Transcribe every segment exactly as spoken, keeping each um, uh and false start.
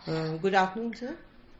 Good afternoon sir.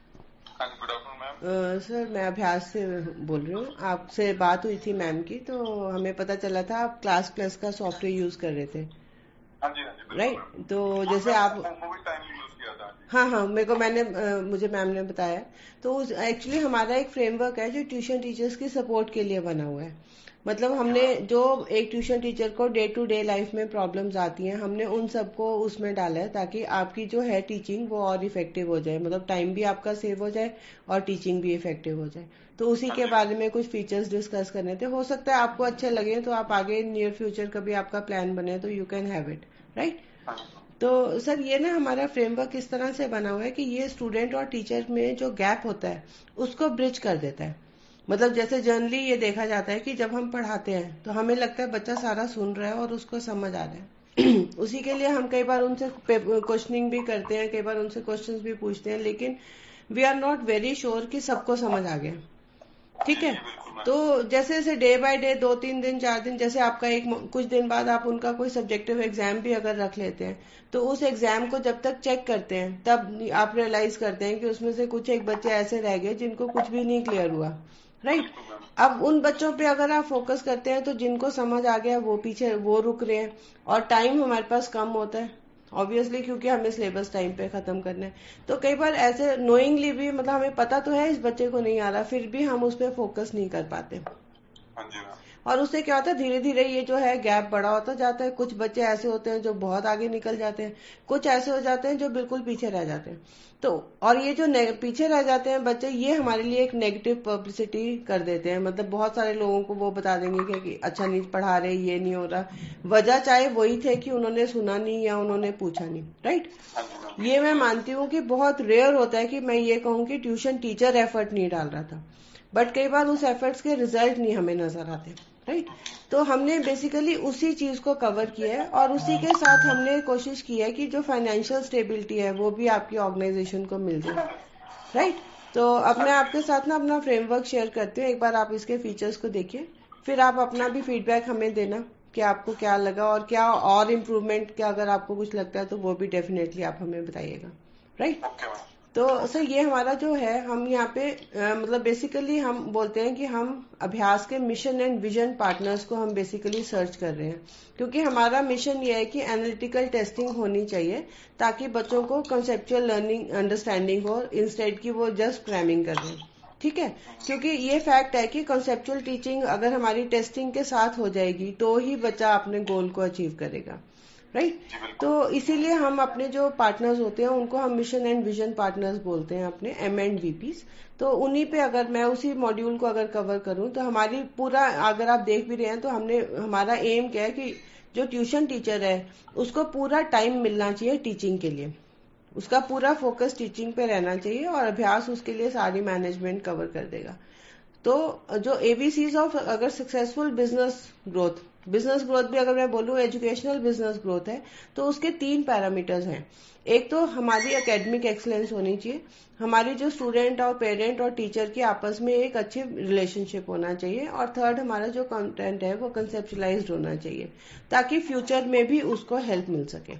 हाँ जी, good afternoon ma'am. Sir मैं अभ्यास से बोल रही हूँ। आपसे बात हुई थी मैम की, तो हमें पता चला था आप क्लास प्लस का सॉफ्टवेयर यूज कर रहे थे। हाँ जी हाँ जी, बिल्कुल राइट मैम। तो हाँ जैसे मैम, आप वो वो भी टाइम यूज किया था। हाँ जी हाँ हाँ मेरे को मैंने अ, मुझे मैम ने बताया। तो एक्चुअली हमारा एक फ्रेमवर्क है जो ट्यूशन टीचर्स की सपोर्ट के लिए बना हुआ है। मतलब ओके हमने मैम। जो एक ट्यूशन टीचर को डे टू डे लाइफ में प्रॉब्लम्स आती हैं, हमने उन सबको उसमें डाला है ताकि आपकी जो है टीचिंग वो और इफेक्टिव हो जाए, मतलब टाइम भी आपका सेव हो जाए और टीचिंग भी इफेक्टिव हो जाए। तो उसी हाँ के जी बारे में कुछ फीचर्स डिस्कस करने थे। हो सकता है आपको अच्छे लगे तो आप आगे नियर फ्यूचर कभी आपका प्लान बने तो you can have it, right. हाँ जी तो सर ये ना हमारा फ्रेमवर्क इस तरह से बना हुआ है कि ये स्टूडेंट और टीचर में जो गैप होता है उसको ब्रिज कर देता है। मतलब जैसे जनरली ये देखा जाता है कि जब हम पढ़ाते हैं तो हमें लगता है बच्चा सारा सुन रहा है और उसको समझ आ रहा है उसी के लिए हम कई बार उनसे क्वेश्चनिंग भी करते हैं, कई बार उनसे क्वेश्चंस भी पूछते हैं, लेकिन we are not very sure कि सबको समझ आ गया। ठीक जी है। जी, बिल्कुल मैम। तो जैसे जैसे डे बाय डे दो तीन दिन चार दिन, जैसे आपका एक कुछ दिन बाद आप उनका कोई सब्जेक्टिव एग्जाम भी अगर रख लेते हैं तो उस एग्जाम को जब तक चेक करते हैं तब आप रियलाइज करते हैं कि उसमें से कुछ एक बच्चे ऐसे रह गए जिनको कुछ भी नहीं क्लियर हुआ, राइट। बिल्कुल मैम। अब उन बच्चों पे अगर आप फोकस करते हैं तो जिनको समझ आ गया वो पीछे वो रुक रहे हैं और टाइम हमारे पास कम होता है ऑब्वियसली, क्योंकि हमें सिलेबस टाइम पे खत्म करना है। तो कई बार ऐसे नोइंगली भी, मतलब हमें पता तो है इस बच्चे को नहीं आ रहा, फिर भी हम उस पर फोकस नहीं कर पाते। हाँ जी मैम। और उससे क्या होता है, धीरे धीरे ये जो है गैप बड़ा होता जाता है। कुछ बच्चे ऐसे होते हैं जो बहुत आगे निकल जाते हैं, कुछ ऐसे हो जाते हैं जो बिल्कुल पीछे रह जाते हैं। तो और ये जो पीछे रह जाते हैं बच्चे, ये हमारे लिए एक नेगेटिव पब्लिसिटी कर देते हैं। मतलब बहुत सारे लोगों को वो बता देंगे कि, कि अच्छा नहीं पढ़ा रहे, ये नहीं हो रहा। वजह चाहे वही थे कि उन्होंने सुना नहीं या उन्होंने पूछा नहीं, राइट। हाँ जी मैम, ये बिल्कुल मैं सही। मानती हूँ कि बहुत रेयर होता है कि मैं ये कहूँ कि ट्यूशन टीचर एफर्ट नहीं डाल रहा था, बट कई बार उस एफर्ट्स के रिजल्ट नहीं हमें नजर आते, राइट। तो हमने बेसिकली उसी चीज को कवर किया है और उसी के साथ हमने कोशिश की है कि जो फाइनेंशियल स्टेबिलिटी है वो भी आपकी ऑर्गेनाइजेशन को मिल जाए, राइट। तो अब हाँ मैं जी। आपके साथ ना अपना फ्रेमवर्क शेयर करती हूँ, एक बार आप इसके फीचर्स को देखिए, फिर आप अपना ठीक भी है। फीडबैक हमें देना कि आपको क्या लगा और क्या और इम्प्रूवमेंट, क्या अगर आपको कुछ लगता है तो वो भी डेफिनेटली आप हमें बताइएगा, राइट। Okay ma'am. तो ओके। सर ये हमारा जो है, हम यहाँ पे अ, मतलब बेसिकली हम बोलते हैं कि हम अभ्यास के मिशन एंड विजन पार्टनर्स को हम बेसिकली सर्च कर रहे हैं, क्योंकि हमारा मिशन ये है कि एनालिटिकल टेस्टिंग होनी चाहिए ताकि बच्चों को कंसेप्चुअल लर्निंग अंडरस्टैंडिंग हो, इंस्टेड की वो जस्ट क्रैमिंग कर रहे हैं। ठीक है। क्योंकि ये फैक्ट है कि कंसेप्चुअल टीचिंग अगर हमारी टेस्टिंग के साथ हो जाएगी तो ही बच्चा अपने गोल को अचीव करेगा, राइट। जी तो बिल्कुल। इसीलिए हम अपने जो पार्टनर्स होते हैं उनको हम मिशन एंड विजन पार्टनर्स बोलते हैं, अपने एम एंड वीपीज। तो उन्हीं पे अगर मैं उसी मॉड्यूल को अगर कवर करूं तो हमारी पूरा, अगर आप देख भी रहे हैं तो हमने, हमारा एम क्या है कि जो ट्यूशन टीचर है उसको पूरा टाइम मिलना चाहिए टीचिंग के लिए, उसका पूरा फोकस टीचिंग पे रहना चाहिए और अभ्यास उसके लिए सारी मैनेजमेंट कवर कर देगा। तो जो एबीसीज ऑफ अगर successful business growth, business growth भी अगर मैं बोलूँ एजुकेशनल बिजनेस ग्रोथ है, तो उसके तीन पैरामीटर्स हैं। एक तो हमारी एकेडमिक एक्सलेंस होनी चाहिए, हमारी जो स्टूडेंट और पेरेंट और टीचर की आपस में एक अच्छी रिलेशनशिप होना चाहिए, और थर्ड हमारा जो कंटेंट है वो कंसेप्चुलाइज्ड होना चाहिए ताकि फ्यूचर में भी उसको हेल्प मिल सके।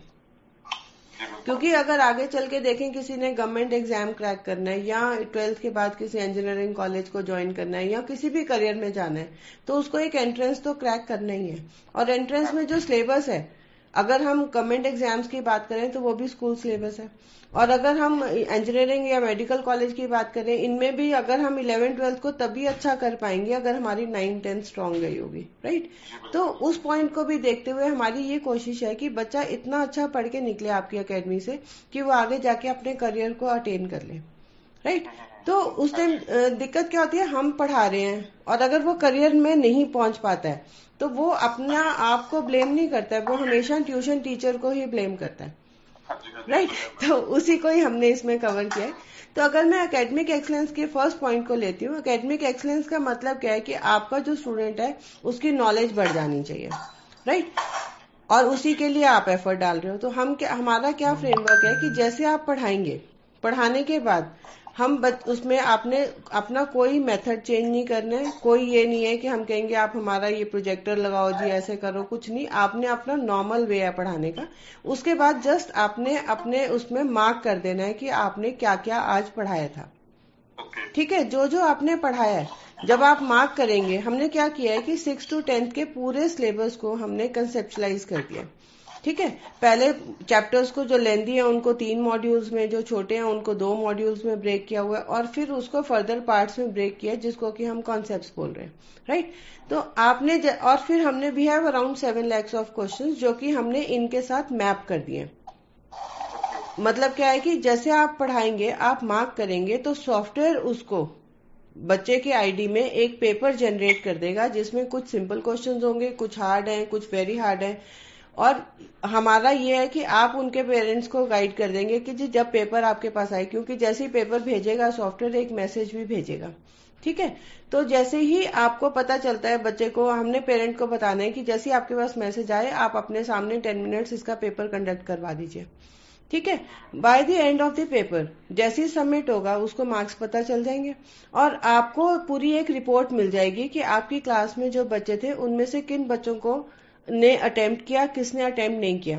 जी बिल्कुल। क्योंकि अगर आगे चल के देखें किसी ने गवर्नमेंट एग्जाम क्रैक करना है या ट्वेल्थ के बाद किसी इंजीनियरिंग कॉलेज को ज्वाइन करना है या किसी भी करियर में जाना है, तो उसको एक एंट्रेंस तो क्रैक करना ही है। और एंट्रेंस हाँ में जो सिलेबस है, अगर हम गवर्नमेंट एग्जाम्स की बात करें तो वो भी स्कूल सिलेबस है, और अगर हम इंजीनियरिंग या मेडिकल कॉलेज की बात करें इनमें भी अगर हम इलेवन ट्वेल्थ को तभी अच्छा कर पाएंगे अगर हमारी नाइन टेंथ स्ट्रांग गई होगी, राइट। जी तो बिल्कुल। उस पॉइंट को भी देखते हुए हमारी ये कोशिश है कि बच्चा इतना अच्छा पढ़ के निकले आपकी एकेडमी से कि वो आगे जाके अपने करियर को अटेन कर ले, राइट। हम्म, हम्म, तो हम्म। उस हाँ टाइम जी। दिक्कत क्या होती है, हम पढ़ा रहे हैं और अगर वो करियर में नहीं पहुंच पाता है तो वो अपना आप को ब्लेम नहीं करता है, वो हमेशा ट्यूशन टीचर को ही ब्लेम करता है, हाँ जी हाँ जी, राइट। सही है मैम। तो उसी को ही हमने इसमें कवर किया है। तो अगर मैं एकेडमिक एक्सलेंस के फर्स्ट पॉइंट को लेती हूँ, एकेडमिक एक्सलेंस का मतलब क्या है कि आपका जो स्टूडेंट है उसकी नॉलेज बढ़ जानी चाहिए, राइट। और उसी जी के लिए आप एफर्ट डाल रहे हो। तो हम क्या, हमारा क्या फ्रेमवर्क है कि जैसे आप पढ़ाएंगे, पढ़ाने के बाद हम बच, उसमें आपने अपना कोई मेथड चेंज नहीं करना है। कोई ये नहीं है कि हम कहेंगे आप हमारा ये प्रोजेक्टर लगाओ जी, ऐसे करो, कुछ नहीं। आपने अपना नॉर्मल वे है पढ़ाने का। उसके बाद जस्ट आपने अपने उसमें मार्क कर देना है कि आपने क्या क्या आज पढ़ाया था। ठीक है, जो जो आपने पढ़ाया है जब आप मार्क करेंगे, हमने क्या किया है कि सिक्स टू टेंथ के पूरे सिलेबस को हमने कंसेप्चुलाइज कर दिया। ठीक है, पहले चैप्टर्स को जो लेंदी है उनको तीन मॉड्यूल्स में, जो छोटे हैं उनको दो मॉड्यूल्स में ब्रेक किया हुआ है, और फिर उसको फर्दर पार्ट्स में ब्रेक किया जिसको कि हम कॉन्सेप्ट्स बोल रहे हैं। राइट, तो आपने ज, और फिर हमने भी है around seven lakhs of questions जो कि हमने इनके साथ मैप कर दिए। मतलब क्या है कि जैसे आप पढ़ाएंगे, आप मार्क करेंगे, तो सॉफ्टवेयर उसको बच्चे के आईडी में एक पेपर जनरेट कर देगा जिसमें कुछ सिंपल क्वेश्चंस होंगे, कुछ हार्ड हैं, कुछ वेरी हार्ड हैं। और हमारा ये है कि आप उनके पेरेंट्स को गाइड कर देंगे कि जी जब पेपर आपके पास आए, क्योंकि जैसे ही पेपर भेजेगा सॉफ्टवेयर एक मैसेज भी भेजेगा। ठीक है, तो जैसे ही आपको पता चलता है बच्चे को, हमने पेरेंट को बताना है कि जैसे ही आपके पास मैसेज आए आप अपने सामने टेन मिनट्स इसका पेपर कंडक्ट करवा दीजिए। ठीक है, by the end of the paper जैसे ही सबमिट होगा उसको मार्क्स पता चल जाएंगे और आपको पूरी एक रिपोर्ट मिल जाएगी कि आपकी क्लास में जो बच्चे थे उनमें से किन बच्चों को ने अटेम्प्ट किया, किसने अटेम्प्ट नहीं किया।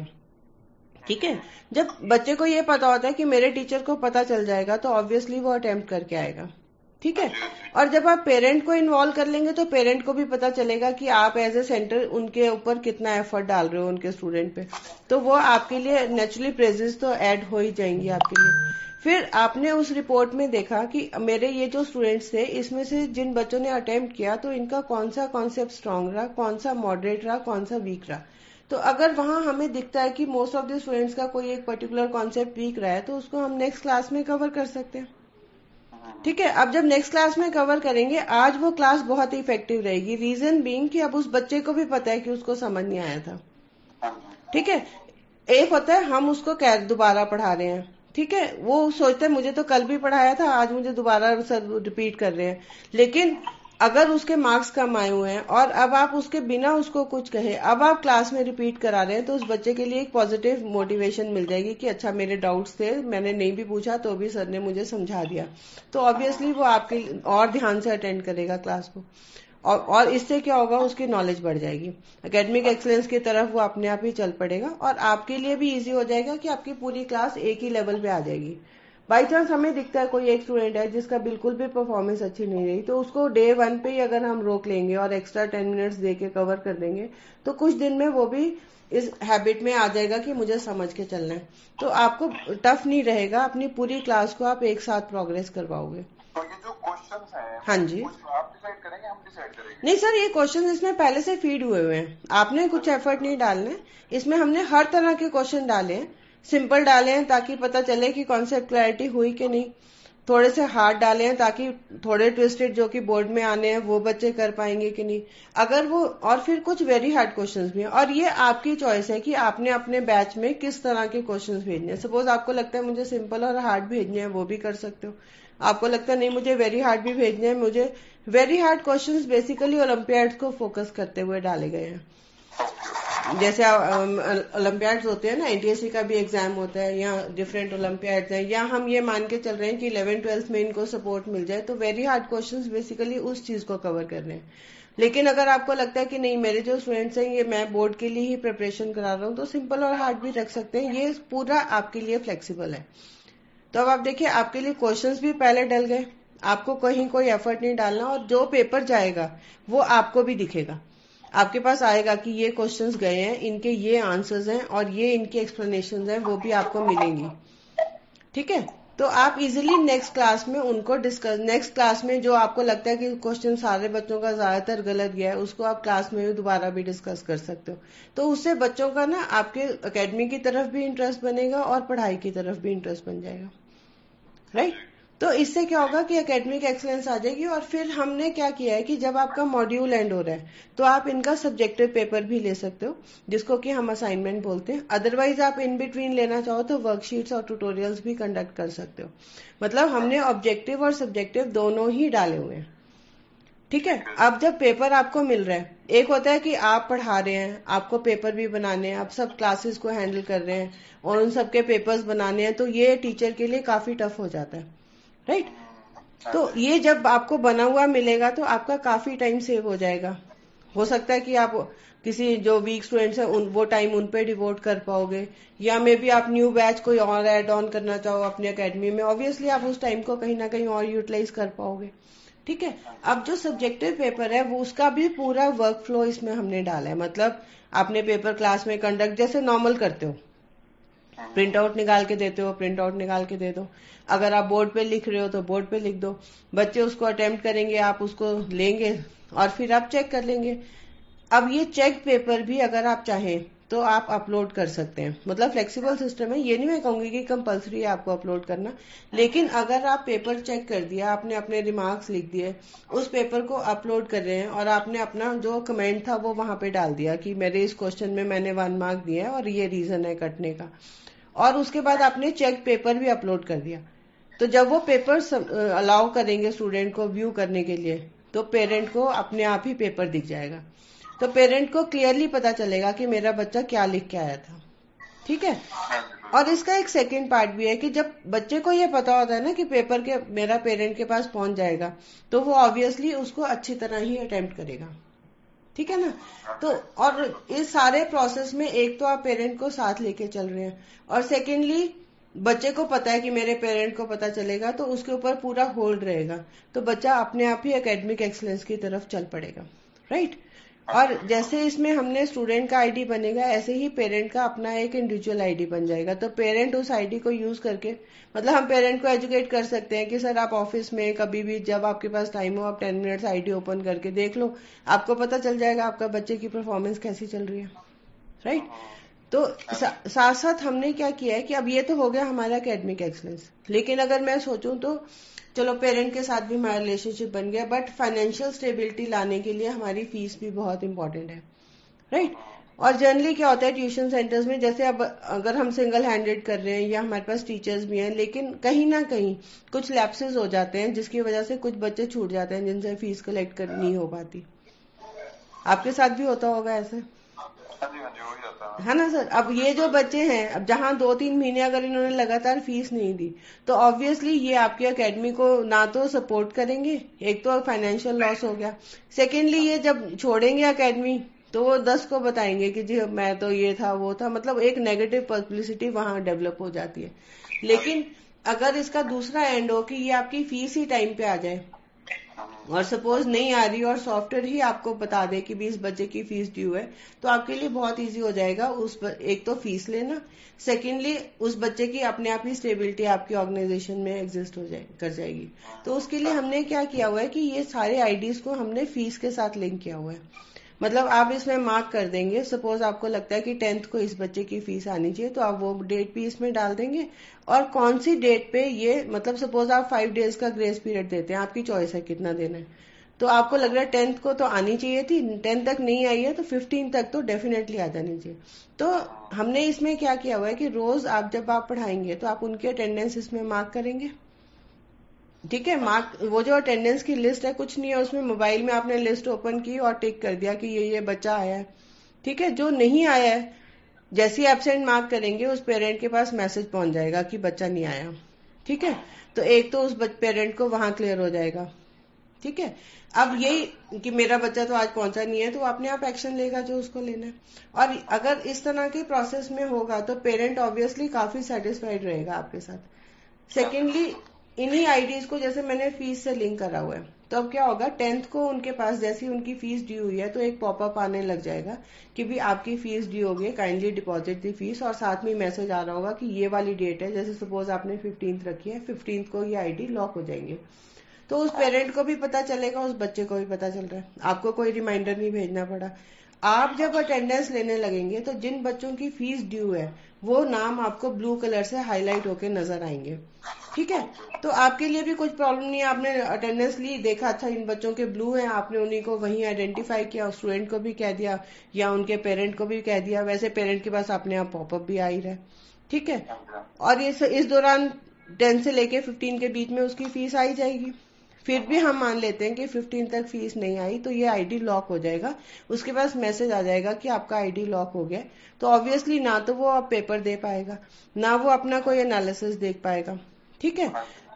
ठीक है, जब बच्चे को ये पता होता है कि मेरे टीचर को पता चल जाएगा तो ऑब्वियसली वो अटेम्प्ट करके आएगा। ठीक है, और जब आप पेरेंट को इन्वॉल्व कर लेंगे तो पेरेंट को भी पता चलेगा कि आप एज ए सेंटर उनके ऊपर कितना एफर्ट डाल रहे हो उनके स्टूडेंट पे, तो वो आपके लिए नेचुरली प्रेजेस तो ऐड हो ही जाएंगी आपके लिए। फिर आपने उस रिपोर्ट में देखा कि मेरे ये जो स्टूडेंट्स थे इसमें से जिन बच्चों ने अटेम्प्ट किया तो इनका कौन सा कॉन्सेप्ट स्ट्रांग रहा, कौन सा मॉडरेट रहा, कौन सा वीक रहा। तो अगर वहां हमें दिखता है कि मोस्ट ऑफ द स्टूडेंट्स का कोई एक पर्टिकुलर कॉन्सेप्ट वीक रहा है तो उसको हम नेक्स्ट क्लास में कवर कर सकते हैं। ठीक है, अब जब नेक्स्ट क्लास में कवर करेंगे, आज वो क्लास बहुत ही इफेक्टिव रहेगी। रीजन बीइंग कि अब उस बच्चे को भी पता है कि उसको समझ नहीं आया था। ठीक है, एक होता है हम उसको दोबारा पढ़ा रहे हैं। ठीक है, वो सोचते हैं मुझे तो कल भी पढ़ाया था, आज मुझे दोबारा सर रिपीट कर रहे हैं। लेकिन अगर उसके मार्क्स कम आए हुए हैं और अब आप उसके बिना उसको कुछ कहे अब आप क्लास में रिपीट करा रहे हैं, तो उस बच्चे के लिए एक पॉजिटिव मोटिवेशन मिल जाएगी कि अच्छा मेरे डाउट्स थे, मैंने नहीं भी पूछा तो भी सर ने मुझे समझा दिया। तो ऑब्वियसली वो आपके और ध्यान से अटेंड करेगा क्लास को, और, और इससे क्या होगा, उसकी नॉलेज बढ़ जाएगी, एकेडमिक एक्सीलेंस की तरफ वो अपने आप ही चल पड़ेगा और आपके लिए भी इजी हो जाएगा कि आपकी पूरी क्लास एक ही लेवल पे आ जाएगी। बाई चांस हमें दिखता है कोई एक स्टूडेंट है जिसका बिल्कुल भी परफॉर्मेंस अच्छी नहीं रही, तो उसको डे वन पे ही अगर हम रोक लेंगे और एक्स्ट्रा टेन मिनट्स दे के कवर कर देंगे तो कुछ दिन में वो भी इस हैबिट में आ जाएगा कि मुझे समझ के चलना है। तो आपको टफ नहीं रहेगा, अपनी पूरी क्लास को आप एक साथ प्रोग्रेस करवाओगे। तो ये जो क्वेश्चंस हैं, हाँ जी, आप डिसाइड करेंगे, हम डिसाइड करेंगे? नहीं सर, ये क्वेश्चन इसमें पहले से फीड हुए हुए हैं, आपने कुछ एफर्ट नहीं डालना। इसमें हमने हर तरह के क्वेश्चन डाले हैं, सिंपल डाले हैं ताकि पता चले कि कॉन्सेप्ट क्लैरिटी हुई कि नहीं, थोड़े से हार्ड डाले हैं ताकि थोड़े ट्विस्टेड जो कि बोर्ड में आने हैं वो बच्चे कर पाएंगे कि नहीं, अगर वो, और फिर कुछ वेरी हार्ड क्वेश्चंस भी हैं। और ये आपकी चॉइस है कि आपने अपने बैच में किस तरह के क्वेश्चंस भेजने हैं। सपोज आपको लगता है मुझे सिंपल और हार्ड भेजने हैं, वो भी कर सकते हो। आपको लगता है नहीं मुझे वेरी हार्ड भी भेजने हैं, मुझे very hard questions basically olympiads को फोकस करते हुए डाले गए हैं। जैसे ओलंपियाड्स होते हैं ना, एनटीएससी का भी एग्जाम होता है, या डिफरेंट ओलंपियाड्स हैं, या हम ये मान के चल रहे हैं कि इलेवन ट्वेल्थ में इनको सपोर्ट मिल जाए, तो वेरी हार्ड क्वेश्चंस बेसिकली उस चीज को कवर कर रहे हैं। लेकिन अगर आपको लगता है कि नहीं मेरे जो स्टूडेंट्स हैं ये मैं बोर्ड के लिए ही प्रिपरेशन करा रहा हूँ, तो सिंपल और हार्ड भी रख सकते हैं, ये पूरा आपके लिए फ्लेक्सिबल है। तो अब आप देखिए आपके लिए क्वेश्चंस भी पहले डल गए, आपको कहीं कोई एफर्ट नहीं डालना, और जो पेपर जाएगा वो आपको भी दिखेगा, आपके पास आएगा कि ये क्वेश्चंस गए हैं, इनके ये आंसर्स हैं और ये इनके एक्सप्लेनेशंस हैं, वो भी आपको मिलेंगी। ठीक है, तो आप इजीली नेक्स्ट क्लास में उनको डिस्कस, नेक्स्ट क्लास में जो आपको लगता है कि क्वेश्चन सारे बच्चों का ज्यादातर गलत गया है उसको आप क्लास में भी दोबारा भी डिस्कस कर सकते हो। तो उससे बच्चों का ना आपके एकेडमी की तरफ भी इंटरेस्ट बनेगा और पढ़ाई की तरफ भी इंटरेस्ट बन जाएगा। राइट, तो इससे क्या होगा कि एकेडमिक एक्सीलेंस आ जाएगी। और फिर हमने क्या किया है कि जब आपका मॉड्यूल एंड हो रहा है तो आप इनका सब्जेक्टिव पेपर भी ले सकते हो, जिसको कि हम असाइनमेंट बोलते हैं। अदरवाइज आप इन बिटवीन लेना चाहो तो वर्कशीट्स और ट्यूटोरियल्स भी कंडक्ट कर सकते हो। मतलब हमने ऑब्जेक्टिव और सब्जेक्टिव दोनों ही डाले हुए हैं। ठीक है, अब जब पेपर आपको मिल रहा है, एक होता है कि आप पढ़ा रहे हैं, आपको पेपर भी बनाने हैं, आप सब क्लासेस को हैंडल कर रहे हैं और उन सबके पेपर्स बनाने हैं, तो ये टीचर के लिए काफी टफ हो जाता है। राइट। तो ये जब आपको बना हुआ मिलेगा तो आपका काफी टाइम सेव हो जाएगा। हो सकता है कि आप किसी जो वीक स्टूडेंट्स हैं उन वो टाइम उन पे डिवोट कर पाओगे, या मे बी आप न्यू बैच कोई और ऐड ऑन करना चाहो अपने एकेडमी में, ऑब्वियसली आप उस टाइम को कहीं ना कहीं और यूटिलाइज कर पाओगे। ठीक है। अब जो सब्जेक्टिव पेपर है वो उसका भी पूरा वर्क फ्लो इसमें हमने डाला है। मतलब आपने पेपर क्लास में कंडक्ट जैसे नॉर्मल करते हो, प्रिंट आउट निकाल के देते हो, प्रिंट आउट निकाल के दे दो। अगर आप बोर्ड पे लिख रहे हो तो बोर्ड पे लिख दो, बच्चे उसको अटेम्प्ट करेंगे, आप उसको लेंगे और फिर आप चेक कर लेंगे। अब ये चेक पेपर भी अगर आप चाहें तो आप अपलोड कर सकते हैं। मतलब फ्लेक्सिबल सिस्टम है, ये नहीं मैं कहूंगी कि कंपलसरी है आपको अपलोड करना, लेकिन अगर आप पेपर चेक कर दिया, आपने अपने रिमार्क्स लिख दिए, उस पेपर को अपलोड कर रहे हैं और आपने अपना जो कमेंट था वो वहां पे डाल दिया कि मेरे इस क्वेश्चन में मैंने वन मार्क दिया है और ये रीजन है कटने का, और उसके बाद आपने चेक पेपर भी अपलोड कर दिया, तो जब वो पेपर अलाउ करेंगे स्टूडेंट को व्यू करने के लिए तो पेरेंट को अपने आप ही पेपर दिख जाएगा। तो पेरेंट को क्लियरली पता चलेगा कि मेरा बच्चा क्या लिख के आया था। ठीक है। और इसका एक सेकंड पार्ट भी है कि जब बच्चे को ये पता होता है ना कि पेपर के मेरा पेरेंट के पास पहुंच जाएगा, तो वो ऑब्वियसली उसको अच्छी तरह ही अटेम्प्ट करेगा। ठीक है ना। तो और इस सारे प्रोसेस में एक तो आप पेरेंट को साथ लेके चल रहे हैं, और सेकेंडली बच्चे को पता है कि मेरे पेरेंट को पता चलेगा तो उसके ऊपर पूरा होल्ड रहेगा, तो बच्चा अपने आप ही एकेडमिक एक्सीलेंस की तरफ चल पड़ेगा। राइट। और जैसे इसमें हमने स्टूडेंट का आईडी बनेगा, ऐसे ही पेरेंट का अपना एक इंडिविजुअल आईडी बन जाएगा। तो पेरेंट उस आईडी को यूज करके, मतलब हम पेरेंट को एजुकेट कर सकते हैं कि सर आप ऑफिस में कभी भी जब आपके पास टाइम हो आप टेन मिनट्स आईडी ओपन करके देख लो, आपको पता चल जाएगा आपका बच्चे की परफॉर्मेंस कैसी चल रही है। राइट। तो सा, साथ साथ हमने क्या किया है कि अब ये तो हो गया हमारा एकेडमिक एक्सीलेंस, लेकिन अगर मैं सोचूं तो चलो पेरेंट के साथ भी हमारा रिलेशनशिप बन गया, बट फाइनेंशियल स्टेबिलिटी लाने के लिए हमारी फीस भी बहुत इंपॉर्टेंट है। राइट। और जनरली क्या होता है ट्यूशन सेंटर्स में, जैसे अब अगर हम सिंगल हैंडेड कर रहे हैं या हमारे पास टीचर्स भी हैं, लेकिन कहीं ना कहीं कुछ लैप्सेस हो जाते हैं जिसकी वजह से कुछ बच्चे छूट जाते हैं जिनसे फीस कलेक्ट कर नहीं हो पाती। आपके साथ भी होता होगा ऐसे, है ना सर। अब ये जो बच्चे हैं, अब जहां दो तीन महीने अगर इन्होंने लगातार फीस नहीं दी तो ऑब्वियसली ये आपकी एकेडमी को ना तो सपोर्ट करेंगे, एक तो फाइनेंशियल लॉस हो गया, सेकेंडली ये जब छोड़ेंगे एकेडमी तो वो दस को बताएंगे कि जी मैं तो ये था वो था, मतलब एक नेगेटिव पब्लिसिटी वहां डेवलप हो जाती है। लेकिन अगर इसका दूसरा एंड हो कि ये आपकी फीस ही टाइम पे आ जाए, और सपोज नहीं आ रही और सॉफ्टवेयर ही आपको बता दे कि बीस बच्चे की फीस ड्यू है, तो आपके लिए बहुत इजी हो जाएगा उस एक तो फीस लेना, सेकेंडली उस बच्चे की अपने आप ही स्टेबिलिटी आपकी ऑर्गेनाइजेशन में एग्जिस्ट हो जाए कर जाएगी। तो उसके लिए हमने क्या किया हुआ है कि ये सारे आईडीज को हमने फीस के साथ लिंक किया हुआ है। मतलब आप इसमें मार्क कर देंगे, सपोज आपको लगता है कि टेंथ को इस बच्चे की फीस आनी चाहिए तो आप वो डेट भी इसमें डाल देंगे, और कौन सी डेट पे ये, मतलब सपोज आप फाइव डेज का ग्रेस पीरियड देते हैं, आपकी चॉइस है कितना देना है, तो आपको लग रहा है टेंथ को तो आनी चाहिए थी, टेंथ तक नहीं आई है तो फिफ्टीन तक तो डेफिनेटली आ जानी चाहिए। तो हमने इसमें क्या किया हुआ है कि रोज आप जब आप पढ़ाएंगे तो आप उनकी अटेंडेंस इसमें मार्क करेंगे। ठीक है। मार्क वो जो अटेंडेंस की लिस्ट है कुछ नहीं है उसमें, मोबाइल में आपने लिस्ट ओपन की और टिक कर दिया कि ये ये बच्चा आया है। ठीक है। जो नहीं आया है जैसे ही एब्सेंट मार्क करेंगे उस पेरेंट के पास मैसेज पहुंच जाएगा कि बच्चा नहीं आया। ठीक है। तो एक तो उस पेरेंट को वहां क्लियर हो जाएगा। ठीक है। अब यही कि मेरा बच्चा तो आज पहुंचा नहीं है तो अपने आप एक्शन लेगा जो उसको लेना है। और अगर इस तरह के प्रोसेस में होगा तो पेरेंट ऑब्वियसली काफी सेटिस्फाइड रहेगा आपके साथ। सेकेंडली इन्हीं आईडीज को जैसे मैंने फीस से लिंक करा हुआ है, तो अब क्या होगा टेंथ को उनके पास जैसी उनकी फीस ड्यू हुई है तो एक पॉपअप आने लग जाएगा कि भी आपकी फीस ड्यू हो गई, काइंडली डिपॉजिट दी फीस, और साथ में मैसेज आ रहा होगा कि ये वाली डेट है, जैसे सपोज आपने फिफ्टींथ रखी है, फिफ्टींथ को ये आईडी लॉक हो जाएंगे। तो उस पेरेंट को भी पता चलेगा, उस बच्चे को भी पता चल रहा है, आपको कोई रिमाइंडर नहीं भेजना पड़ा। आप जब अटेंडेंस लेने लगेंगे तो जिन बच्चों की फीस ड्यू है वो नाम आपको ब्लू कलर से हाईलाइट होके नजर आएंगे। ठीक है। तो आपके लिए भी कुछ प्रॉब्लम नहीं है, आपने अटेंडेंस ली, देखा अच्छा इन बच्चों के ब्लू हैं, आपने उन्हीं को वहीं आइडेंटिफाई किया, स्टूडेंट को भी कह दिया या उनके पेरेंट को भी कह दिया, वैसे पेरेंट के पास अपने आप पॉपअप भी आ ही रहा है। ठीक है। और इस, इस दौरान टेन से लेके फिफ्टीन के बीच में उसकी फीस आई जाएगी। फिर भी हम मान लेते हैं कि फिफ्टीन तक फीस नहीं आई तो ये आईडी लॉक हो जाएगा, उसके पास मैसेज आ जाएगा कि आपका आईडी लॉक हो गया। तो ऑब्वियसली ना तो वो आप पेपर दे पाएगा ना वो अपना कोई एनालिसिस देख पाएगा। ठीक है।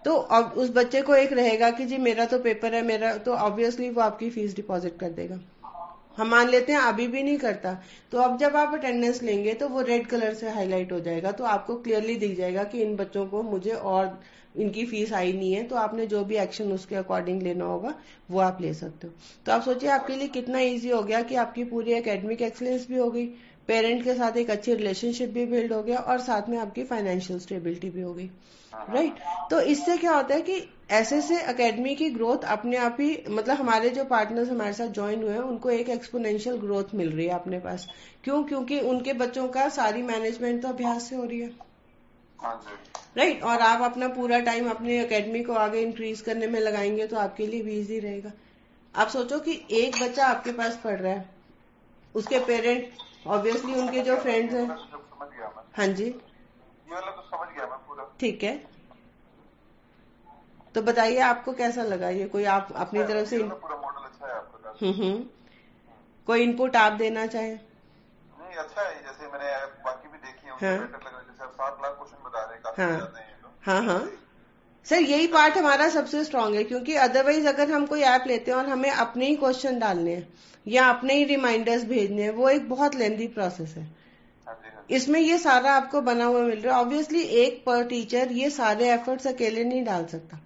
तो अब उस बच्चे को एक रहेगा कि जी मेरा तो पेपर है मेरा, तो ऑब्वियसली वो आपकी फीस डिपॉजिट कर देगा। हम मान लेते हैं अभी भी नहीं करता, तो अब जब आप अटेंडेंस लेंगे तो वो रेड कलर से हाईलाइट हो जाएगा, तो आपको क्लियरली दिख जाएगा कि इन बच्चों को मुझे और इनकी फीस आई नहीं है, तो आपने जो भी एक्शन उसके अकॉर्डिंग लेना होगा वो आप ले सकते हो। तो आप सोचिए आपके लिए कितना इजी हो गया कि आपकी पूरी एकेडमिक एक्सीलेंस भी हो गई, पेरेंट के साथ एक अच्छी रिलेशनशिप भी बिल्ड हो गया, और साथ में आपकी फाइनेंशियल स्टेबिलिटी भी हो गई, राइट right? तो इससे क्या होता है कि ऐसे से एकेडमी की ग्रोथ अपने आप ही, मतलब हमारे जो पार्टनर्स हमारे साथ ज्वाइन हुए हैं उनको एक एक्सपोनेंशियल ग्रोथ मिल रही है अपने पास। क्यों? क्योंकि उनके बच्चों का सारी मैनेजमेंट तो अभ्यास से हो रही है, राइट right? और आप अपना पूरा टाइम अपने एकेडमी को आगे इंक्रीज करने में लगाएंगे तो आपके लिए भी इजी रहेगा। आप सोचो कि एक बच्चा आपके पास पढ़ रहा है, उसके पेरेंट ऑब्वियसली उनके जो फ्रेंड्स हैं, हाँ जी समझ गया मैं पूरा, ठीक है। तो बताइए आपको कैसा लगा ये, कोई आप अपनी तरफ से पूरा मॉडल अच्छा है आपका? हम्म हम्म कोई इनपुट आप देना चाहें? नहीं अच्छा है, जैसे मैंने बाकी भी देखी है, हाँ बेटर लग रहा है, जैसे आप सात लाख क्वेश्चन बता रहे हैं, काफी हाँ ज्यादा है तो। हाँ हाँ सर, यही पार्ट हमारा सबसे स्ट्रांग है, क्योंकि अदरवाइज अगर हम कोई ऐप लेते हैं और हमें अपने ही क्वेश्चन डालने हैं या अपने ही रिमाइंडर्स भेजने हैं, वो एक बहुत लेंथी प्रोसेस है। इसमें ये सारा आपको बना हुआ मिल रहा है। ऑब्वियसली एक पर टीचर ये सारे एफर्ट्स अकेले नहीं डाल सकता,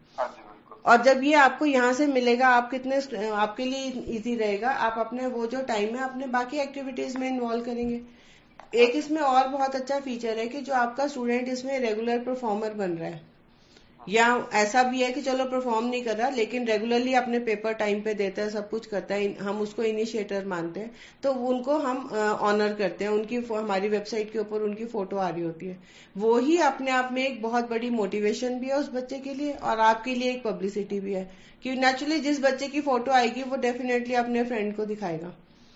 और जब ये आपको यहाँ से मिलेगा आप कितने आपके लिए इजी रहेगा, आप अपने वो जो टाइम है अपने बाकी एक्टिविटीज में इन्वॉल्व करेंगे। एक इसमें और बहुत अच्छा फीचर है कि जो आपका स्टूडेंट इसमें रेगुलर परफॉर्मर बन रहा है, या ऐसा भी है कि चलो परफॉर्म नहीं कर रहा लेकिन रेगुलरली अपने पेपर टाइम पे देता है, सब कुछ करता है, हम उसको इनिशिएटर मानते हैं, तो उनको हम ऑनर करते हैं। उनकी हमारी वेबसाइट के ऊपर उनकी फोटो आ रही होती है, वो ही अपने आप में एक बहुत बड़ी मोटिवेशन भी है उस बच्चे के लिए, और आपके लिए एक पब्लिसिटी भी है कि नेचुरली जिस बच्चे की फोटो आएगी वो डेफिनेटली अपने फ्रेंड को दिखाएगा,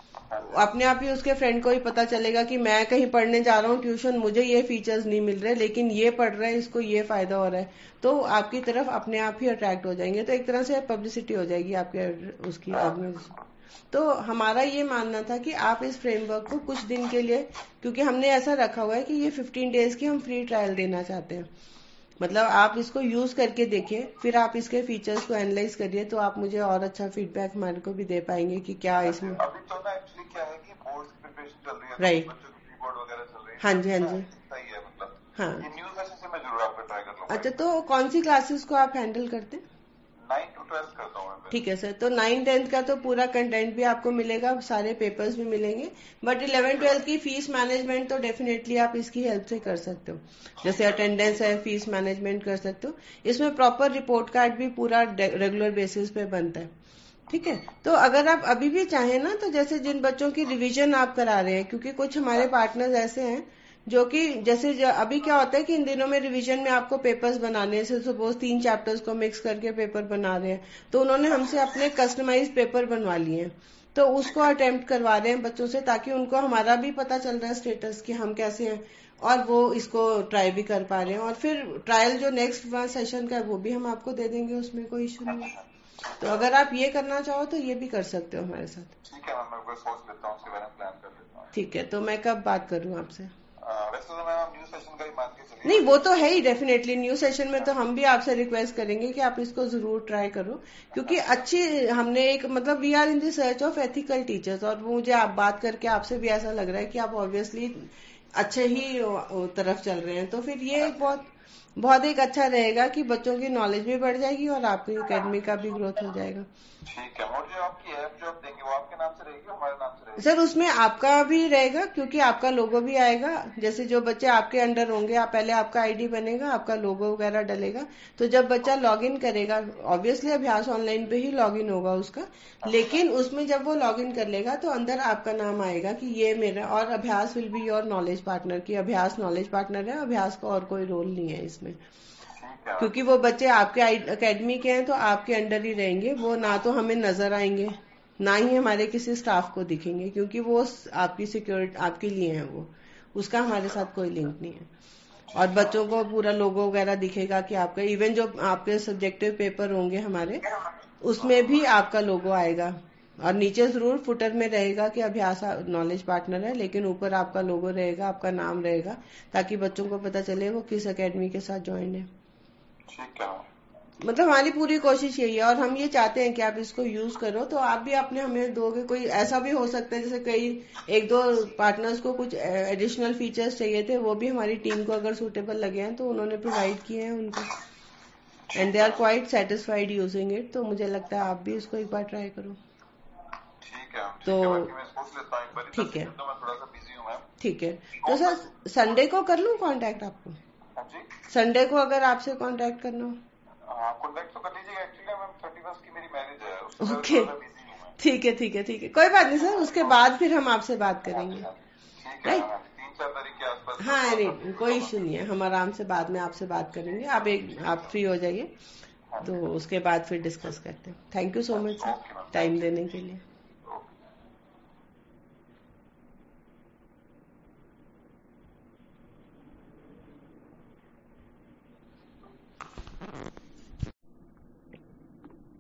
अपने आप ही उसके फ्रेंड को ही पता चलेगा कि मैं कहीं पढ़ने जा रहा हूँ ट्यूशन, मुझे ये फीचर्स नहीं मिल रहे लेकिन ये पढ़ रहा है, इसको ये फायदा हो रहा है, तो आपकी तरफ अपने आप ही अट्रैक्ट हो जाएंगे। तो एक तरह से पब्लिसिटी हो जाएगी आपके उसकी ऑर्गेनाइजेशन। तो हमारा ये मानना था कि आप इस फ्रेमवर्क को कुछ दिन के लिए, क्योंकि हमने ऐसा रखा हुआ है कि ये फिफ्टीन डेज की हम फ्री ट्रायल देना चाहते हैं, मतलब आप इसको यूज करके देखिए, फिर आप इसके फीचर्स को एनालाइज करिए, तो आप मुझे और अच्छा फीडबैक हमारे को भी दे पाएंगे कि क्या इसमें। अभी तो ना एक्चुअली क्या है कि बोर्ड की प्रिपरेशन चल रही है, राइट, बच्चों की कीबोर्ड वगैरह चल रही है। हाँ जी हाँ जी सही है, मतलब हाँ। ये न्यू सेशन से मैं जरूर आपको ट्राई कर लूंगा। अच्छा, तो कौन सी क्लासेस को आप हैंडल करते हैं? नाइन टू ट्वेल्थ करता हूँ मैं। ठीक है सर, तो नाइन टेंथ का तो पूरा कंटेंट भी आपको मिलेगा, सारे पेपर्स भी मिलेंगे, बट इलेवन ट्वेल्थ की फीस मैनेजमेंट तो डेफिनेटली आप इसकी हेल्प से कर सकते हो, जैसे अटेंडेंस है, फीस मैनेजमेंट कर सकते हो। इसमें प्रॉपर रिपोर्ट कार्ड भी पूरा रेगुलर बेसिस पे बनता है, ठीक है। तो अगर आप अभी भी चाहें ना, तो जैसे जिन बच्चों की रिवीजन आप करा रहे हैं, क्योंकि कुछ हमारे पार्टनर्स ऐसे हैं जो कि जैसे अभी क्या होता है कि इन दिनों में रिवीजन में आपको पेपर्स बनाने से, सपोज तीन चैप्टर्स को मिक्स करके पेपर बना रहे हैं, तो उन्होंने हमसे अपने कस्टमाइज पेपर बनवा लिए हैं, तो उसको अटेम्प्ट करवा रहे हैं बच्चों से, ताकि उनको हमारा भी पता चल रहा है स्टेटस कि हम कैसे हैं, और वो इसको ट्राई भी कर पा रहे हैं, और फिर ट्रायल जो नेक्स्ट सेशन का है वो भी हम आपको दे देंगे, उसमें कोई इशू नहीं है। तो अगर आप ये करना चाहो तो ये भी कर सकते हो हमारे साथ। ठीक है, मैं मैं सोच लेता हूँ, उसके बारे में प्लान कर लेता हूँ। ठीक है, तो मैं कब बात करूँ आपसे? वैसे तो मैं न्यू सेशन का ही मान के चलिए। नहीं, वो तो है ही डेफिनेटली, न्यू सेशन में तो हम भी आपसे रिक्वेस्ट करेंगे कि आप इसको जरूर ट्राई करो, क्योंकि अच्छी हमने एक मतलब we are in the search of ethical teachers, और मुझे आप बात करके आपसे भी ऐसा लग रहा है कि आप ऑब्वियसली अच्छे ही तरफ चल रहे हैं, तो फिर ये बहुत बहुत एक अच्छा रहेगा कि बच्चों की नॉलेज भी बढ़ जाएगी और आपकी एकेडमी का भी ग्रोथ हो जाएगा। ठीक है, और जो आपकी ऐप जो आप देंगे वो आपके नाम से रहेगी, हमारे नाम से रहेगी? सर, उसमें आपका भी रहेगा, क्योंकि आपका लोगो भी आएगा, जैसे जो बच्चे आपके अंडर होंगे, आप पहले आपका आईडी बनेगा, आपका लोगो वगैरह डलेगा, तो जब बच्चा लॉगिन करेगा, ऑब्वियसली अभ्यास ऑनलाइन पे ही लॉगिन होगा उसका, लेकिन उसमें जब वो लॉगिन कर लेगा तो अंदर आपका नाम आएगा कि ये मेरा, और Abhyas will be your knowledge partner, की अभ्यास नॉलेज पार्टनर है, अभ्यास का और कोई रोल नहीं है इसमें, क्योंकि वो बच्चे आपके एकेडमी के हैं तो आपके अंडर ही रहेंगे, वो ना तो हमें नजर आएंगे ना ही हमारे किसी स्टाफ को दिखेंगे, क्योंकि वो आपकी सिक्योरिटी आपके लिए है, वो उसका हमारे साथ कोई लिंक नहीं है। और बच्चों को पूरा लोगो वगैरह दिखेगा कि आपका, इवन जो आपके सब्जेक्टिव पेपर होंगे हमारे, उसमें भी आपका लोगो आएगा, और नीचे जरूर फुटर में रहेगा कि अभ्यास नॉलेज पार्टनर है, लेकिन ऊपर आपका लोगो रहेगा, आपका नाम रहेगा, ताकि बच्चों को पता चले वो किस एकेडमी के साथ ज्वाइन है। ठीक है, मतलब हमारी पूरी कोशिश यही है और हम ये चाहते हैं कि आप इसको यूज करो, तो आप भी अपने हमें दोगे। कोई ऐसा भी हो सकता है जैसे कई एक दो पार्टनर्स को कुछ एडिशनल फीचर्स चाहिए थे, वो भी हमारी टीम को अगर सूटेबल लगे हैं तो उन्होंने प्रोवाइड किए हैं उनको, and they are quite satisfied using it. तो मुझे लगता है आप भी इसको एक बार ट्राई करो। ठीक है, तो मैं सोच लेता हूँ एक बार। ठीक है, मैं थोड़ा सा बिजी हूँ मैम। ठीक है। तो सर संडे को कर लूँ कांटेक्ट आपको? हाँ जी, संडे को अगर आपसे कांटेक्ट करना हो? हाँ कॉन्टेक्ट तो कर लीजिएगा। एक्चुअली मैम थर्टी फर्स्ट की मेरी मैरिज है, उसके बाद ओके, थोड़ा सा बिजी हूँ मैं। ठीक है ठीक है ठीक है, कोई बात नहीं सर, उसके बाद फिर हम आपसे बात करेंगे, ठीक है राइट? मैम, तीन चार तारीख के आसपास हाँ नहीं, कोई इश्यू नहीं है, हम आराम से बाद में आपसे बात करेंगे। आप एक आप फ्री हो जाइए तो उसके बाद फिर डिस्कस करते हैं। Thank you so much sir, time देने के लिए।